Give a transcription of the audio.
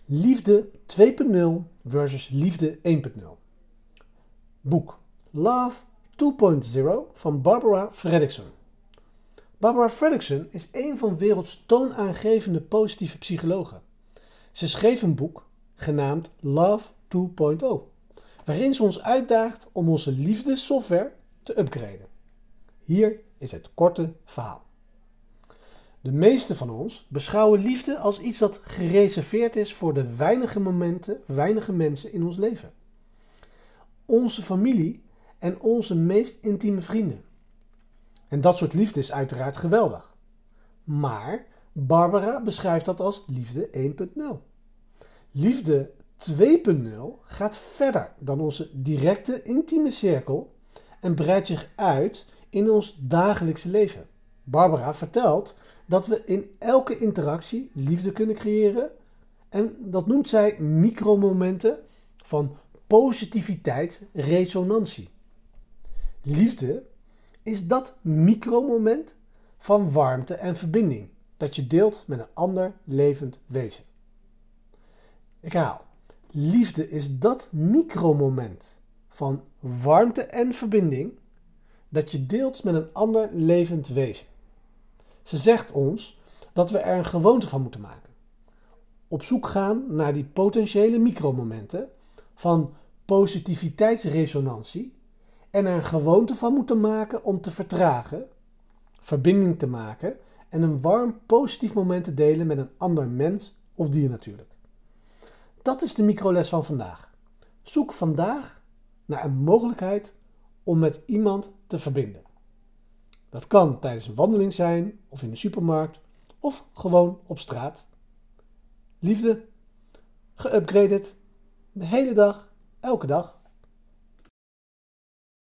Liefde 2.0 versus liefde 1.0. Boek Love 2.0 van Barbara Fredrickson. Barbara Fredrickson is een van de werelds toonaangevende positieve psychologen. Ze schreef een boek genaamd Love 2.0, waarin ze ons uitdaagt om onze liefdessoftware te upgraden. Hier is het korte verhaal. De meeste van ons beschouwen liefde als iets dat gereserveerd is voor de weinige mensen in ons leven. Onze familie en onze meest intieme vrienden. En dat soort liefde is uiteraard geweldig. Maar Barbara beschrijft dat als liefde 1.0. Liefde 2.0 gaat verder dan onze directe intieme cirkel en breidt zich uit in ons dagelijkse leven. Barbara vertelt dat we in elke interactie liefde kunnen creëren en dat noemt zij micromomenten van positiviteitsresonantie. Liefde is dat micromoment van warmte en verbinding dat je deelt met een ander levend wezen. Ik herhaal, liefde is dat micromoment van warmte en verbinding dat je deelt met een ander levend wezen. Ze zegt ons dat we er een gewoonte van moeten maken. Op zoek gaan naar die potentiële micromomenten van positiviteitsresonantie en er een gewoonte van moeten maken om te vertragen, verbinding te maken en een warm positief moment te delen met een ander mens of dier natuurlijk. Dat is de microles van vandaag. Zoek vandaag naar een mogelijkheid om met iemand te verbinden. Dat kan tijdens een wandeling zijn, of in de supermarkt, of gewoon op straat. Liefde, geüpgraded, de hele dag, elke dag.